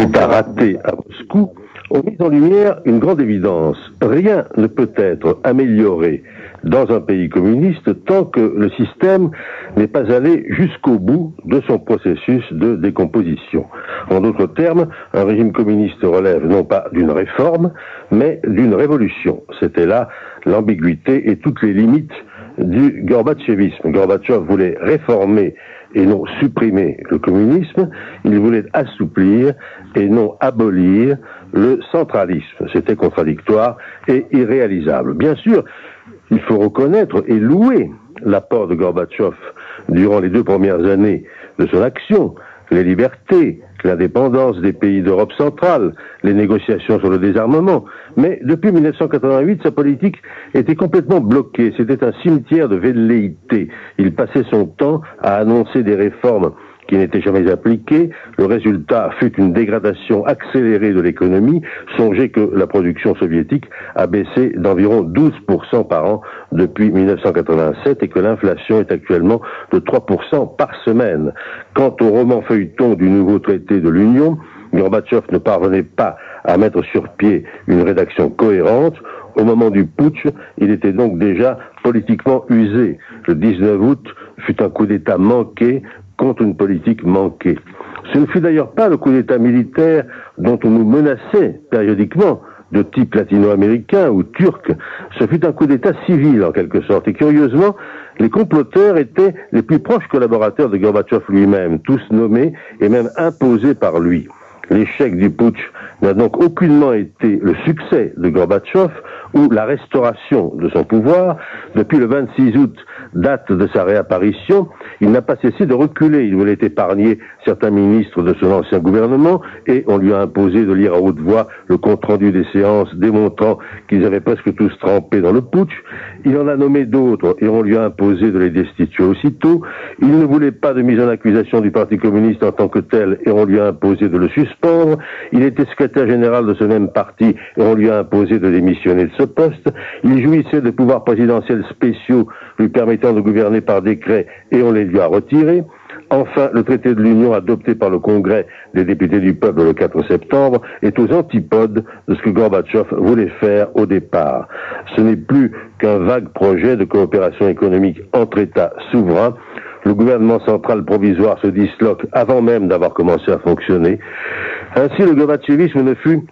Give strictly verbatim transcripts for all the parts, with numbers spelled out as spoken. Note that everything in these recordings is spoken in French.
l'État raté à Moscou, ont mis en lumière une grande évidence. Rien ne peut être amélioré dans un pays communiste tant que le système n'est pas allé jusqu'au bout de son processus de décomposition. En d'autres termes, un régime communiste relève non pas d'une réforme, mais d'une révolution. C'était là l'ambiguïté et toutes les limites du gorbatchevisme. Gorbatchev voulait réformer et non supprimer le communisme, il voulait assouplir et non abolir le centralisme. C'était contradictoire et irréalisable. Bien sûr, il faut reconnaître et louer l'apport de Gorbatchev durant les deux premières années de son action, les libertés, l'indépendance des pays d'Europe centrale, les négociations sur le désarmement. Mais depuis mille neuf cent quatre-vingt-huit, sa politique était complètement bloquée. C'était un cimetière de velléités. Il passait son temps à annoncer des réformes qui n'étaient jamais appliquées. Le résultat fut une dégradation accélérée de l'économie. Songez que la production soviétique a baissé d'environ douze pour cent par an depuis mille neuf cent quatre-vingt-sept et que l'inflation est actuellement de trois pour cent par semaine. Quant au roman feuilleton du nouveau traité de l'Union, Gorbatchev ne parvenait pas à mettre sur pied une rédaction cohérente. Au moment du putsch, il était donc déjà politiquement usé. Le dix-neuf août fut un coup d'État manqué contre une politique manquée. Ce ne fut d'ailleurs pas le coup d'État militaire dont on nous menaçait périodiquement, de type latino-américain ou turc. Ce fut un coup d'État civil en quelque sorte. Et curieusement, les comploteurs étaient les plus proches collaborateurs de Gorbatchev lui-même, tous nommés et même imposés par lui. L'échec du putsch n'a donc aucunement été le succès de Gorbatchev ou la restauration de son pouvoir. Depuis le vingt-six août, date de sa réapparition, il n'a pas cessé de reculer. Il voulait épargner certains ministres de son ancien gouvernement et on lui a imposé de lire à haute voix le compte-rendu des séances démontrant qu'ils avaient presque tous trempé dans le putsch. Il en a nommé d'autres et on lui a imposé de les destituer aussitôt. Il ne voulait pas de mise en accusation du Parti communiste en tant que tel et on lui a imposé de le suspendre. Il était secrétaire général de ce même parti et on lui a imposé de démissionner de ce poste. Il jouissait de pouvoirs présidentiels spéciaux lui permettant de gouverner par décret et on les lui a retirés. Enfin, le traité de l'Union adopté par le Congrès des députés du peuple le quatre septembre est aux antipodes de ce que Gorbatchev voulait faire au départ. Ce n'est plus qu'un vague projet de coopération économique entre États souverains. Le gouvernement central provisoire se disloque avant même d'avoir commencé à fonctionner. Ainsi, le gorbatchevisme ne fut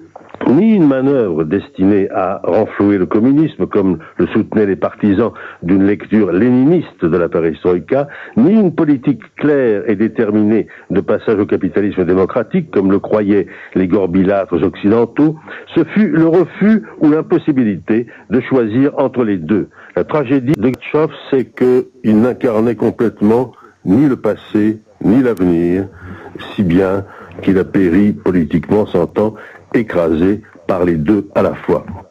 ni une manœuvre destinée à renflouer le communisme, comme le soutenaient les partisans d'une lecture léniniste de la perestroïka, ni une politique claire et déterminée de passage au capitalisme démocratique, comme le croyaient les gorbilâtres occidentaux. Ce fut le refus ou l'impossibilité de choisir entre les deux. La tragédie de Gorbatchev, c'est qu'il n'incarnait complètement ni le passé, ni l'avenir, si bien qu'il a péri politiquement, s'entend, écrasé par les deux à la fois.